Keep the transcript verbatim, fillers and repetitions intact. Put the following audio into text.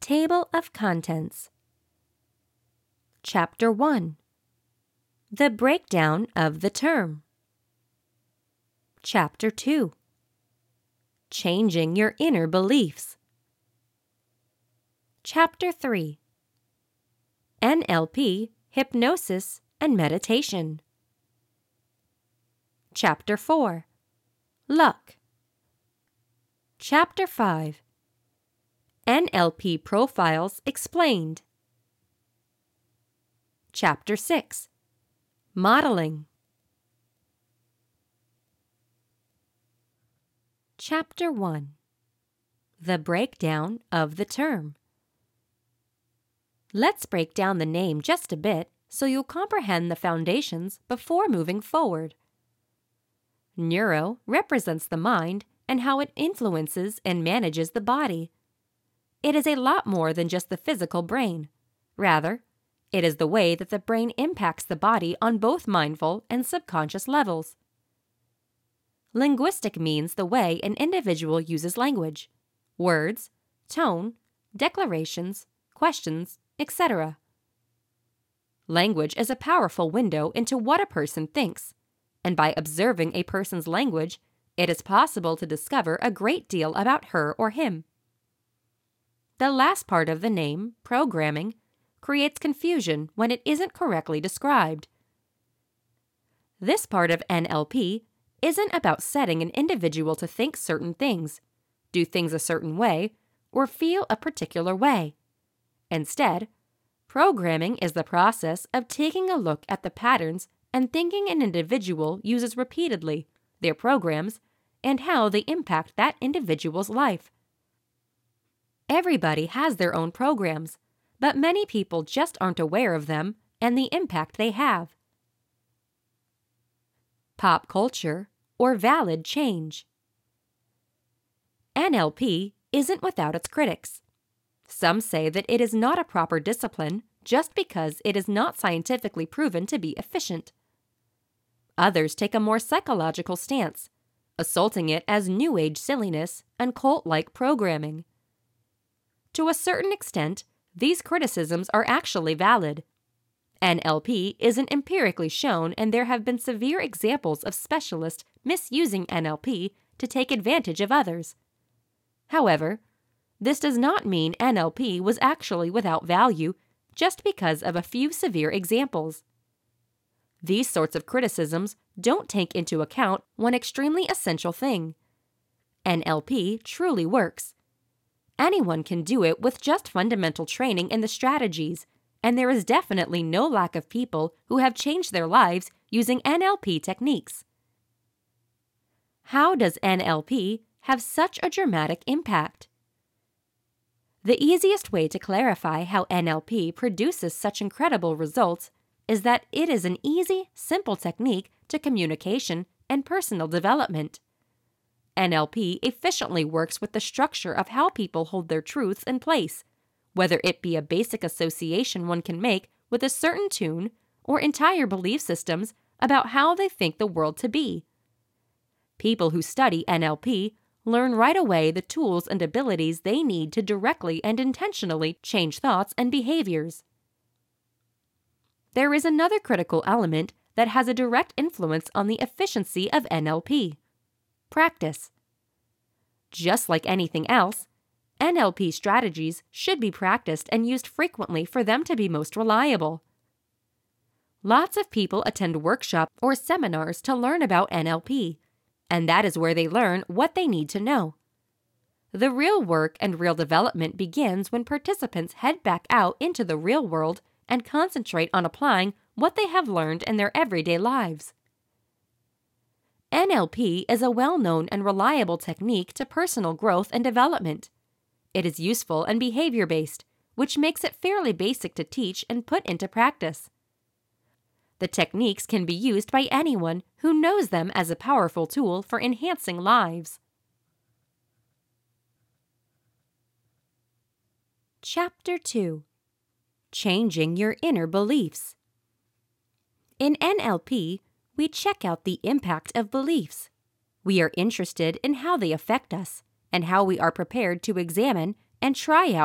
Table of Contents. Chapter one. The breakdown of the term. Chapter two. Changing your inner beliefs. Chapter three. N L P, Hypnosis, and Meditation. Chapter four. Luck. Chapter five. N L P Profiles Explained. Chapter six. Modeling. Chapter one. The breakdown of the term. Let's break down the name just a bit so you'll comprehend the foundations before moving forward. Neuro represents the mind and how it influences and manages the body. It is a lot more than just the physical brain. Rather, it is the way that the brain impacts the body on both mindful and subconscious levels. Linguistic means the way an individual uses language, words, tone, declarations, questions, et cetera. Language is a powerful window into what a person thinks, and by observing a person's language, it is possible to discover a great deal about her or him. The last part of the name, programming, creates confusion when it isn't correctly described. This part of N L P isn't about setting an individual to think certain things, do things a certain way, or feel a particular way. Instead, programming is the process of taking a look at the patterns and thinking an individual uses repeatedly, their programs, and how they impact that individual's life. Everybody has their own programs, but many people just aren't aware of them and the impact they have. Pop culture or valid change. N L P isn't without its critics. Some say that it is not a proper discipline just because it is not scientifically proven to be efficient. Others take a more psychological stance, assaulting it as New Age silliness and cult-like programming. To a certain extent, these criticisms are actually valid. N L P isn't empirically shown, and there have been severe examples of specialists misusing N L P to take advantage of others. However, this does not mean N L P was actually without value just because of a few severe examples. These sorts of criticisms don't take into account one extremely essential thing. N L P truly works. Anyone can do it with just fundamental training in the strategies, and there is definitely no lack of people who have changed their lives using N L P techniques. How does N L P have such a dramatic impact? The easiest way to clarify how N L P produces such incredible results is that it is an easy, simple technique to communication and personal development. N L P efficiently works with the structure of how people hold their truths in place, whether it be a basic association one can make with a certain tune or entire belief systems about how they think the world to be. People who study N L P learn right away the tools and abilities they need to directly and intentionally change thoughts and behaviors. There is another critical element that has a direct influence on the efficiency of N L P. Practice. Just like anything else, N L P strategies should be practiced and used frequently for them to be most reliable. Lots of people attend workshops or seminars to learn about N L P, and that is where they learn what they need to know. The real work and real development begins when participants head back out into the real world and concentrate on applying what they have learned in their everyday lives. N L P is a well-known and reliable technique to personal growth and development. It is useful and behavior-based, which makes it fairly basic to teach and put into practice. The techniques can be used by anyone who knows them as a powerful tool for enhancing lives. Chapter two. Changing your inner beliefs. In N L P, we check out the impact of beliefs. We are interested in how they affect us and how we are prepared to examine and try out